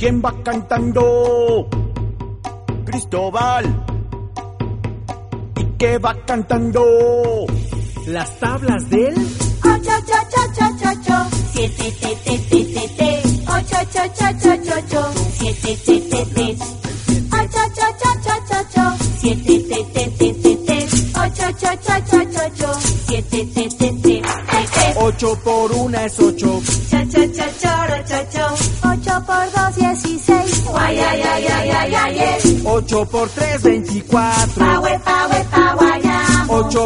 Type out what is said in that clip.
¿Quién va cantando? Cristóbal. ¿Y qué va cantando? Las tablas del 8, 7, 8, 7, 7, 8 por 1 es 8. 8 por 2, 16. 8 por 3, 24. 8